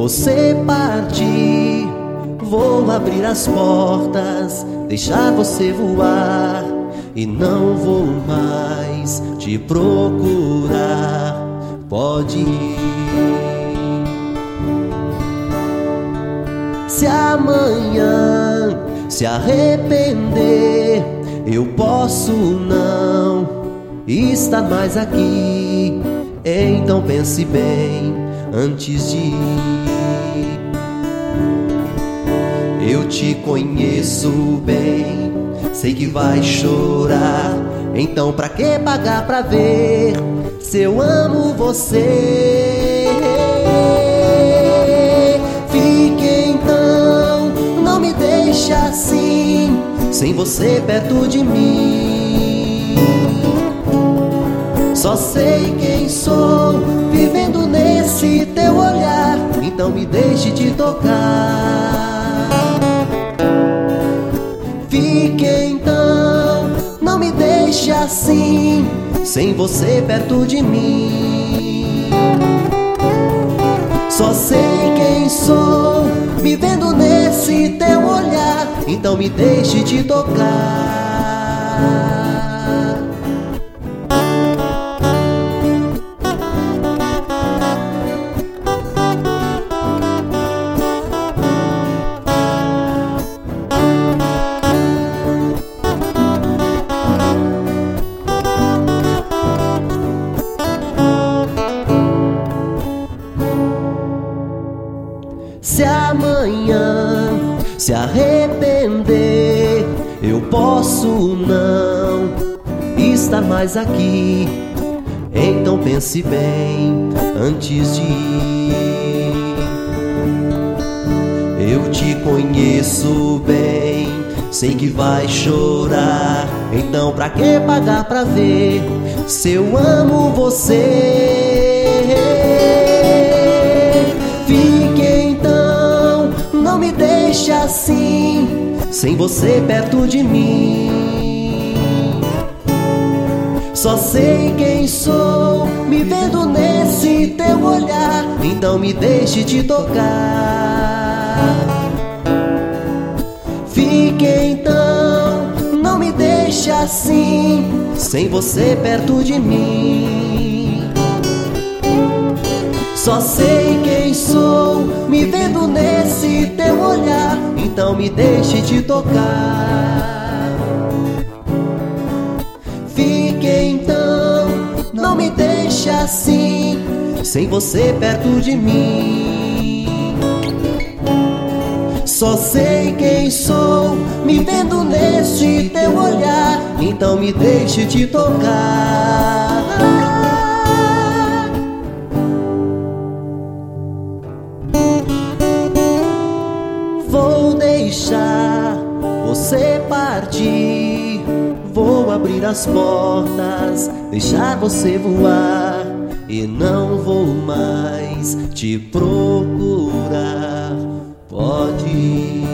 você partir, vou abrir as portas, deixar você voar, e não vou mais te procurar. Pode ir. Se amanhã se arrepender, eu posso não estar mais aqui. Então pense bem antes de ir. Eu te conheço bem, sei que vai chorar. Então pra que pagar pra ver se eu amo você? Fique então, não me deixe assim, sem você perto de mim. Só sei quem sou, vivendo nesse teu olhar. Então me deixe te tocar. Fique então, não me deixe assim, sem você perto de mim. Só sei quem sou, vivendo nesse teu olhar. Então me deixe te tocar. Se amanhã se arrepender, eu posso não estar mais aqui. Então pense bem antes de ir. Eu te conheço bem, sei que vai chorar. Então pra que pagar pra ver se eu amo você? Deixa assim, sem você perto de mim. Só sei quem sou, me vendo nesse teu olhar. Então me deixe te tocar. Fique então, não me deixe assim, sem você perto de mim. Só sei quem sou, me vendo nesse teu olhar. Então me deixe te tocar. Fique então, não me deixe assim, sem você perto de mim. Só sei quem sou, me vendo nesse teu olhar. Então me deixe te tocar. Vou deixar você partir, vou abrir as portas, deixar você voar, e não vou mais te procurar. Pode ir.